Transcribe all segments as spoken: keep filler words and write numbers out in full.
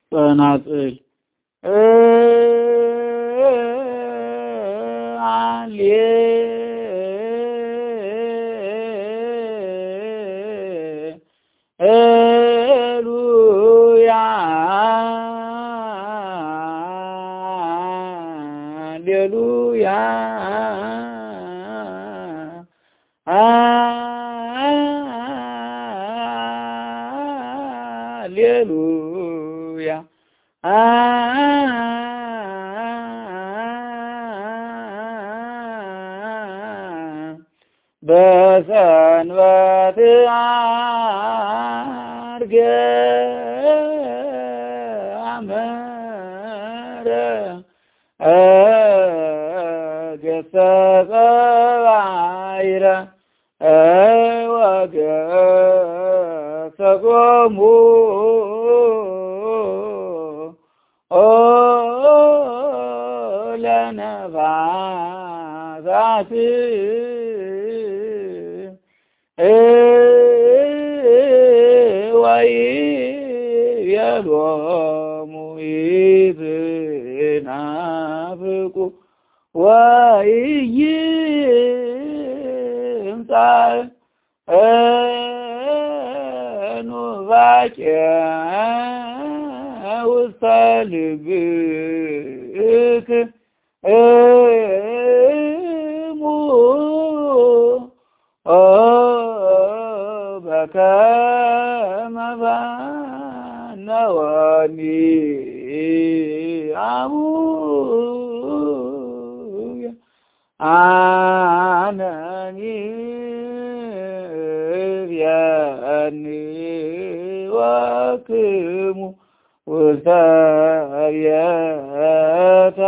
ጸናጽል አሌ ኤሉያ አሌሉያ አሌሉያ በሰንበት አርገ አመረ ገሰጸ ባይረ ወገሰጾሙ ለነፋሳት ወይቤሎሙ ኢትናፍቁ ወኢይምጻእ ኑፋቄ ውስተ ልብክሙ በከመ ፈነወኒ አቡየ አነኒ ርየኒ ወክሙ ውስተ ቤተ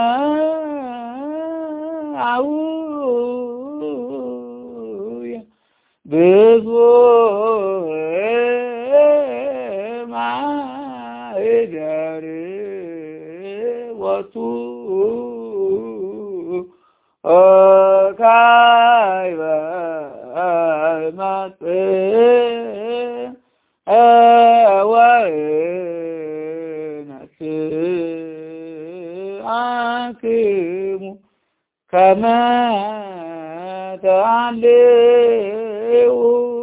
አቡየ ብዙኅ ማእደር ወቱ ካይበ ማጽእ ወነስአክሙ ከመ ተአልው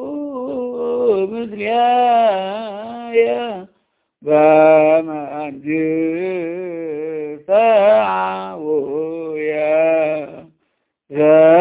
ምስሌየ በመንግሥተ አቡየ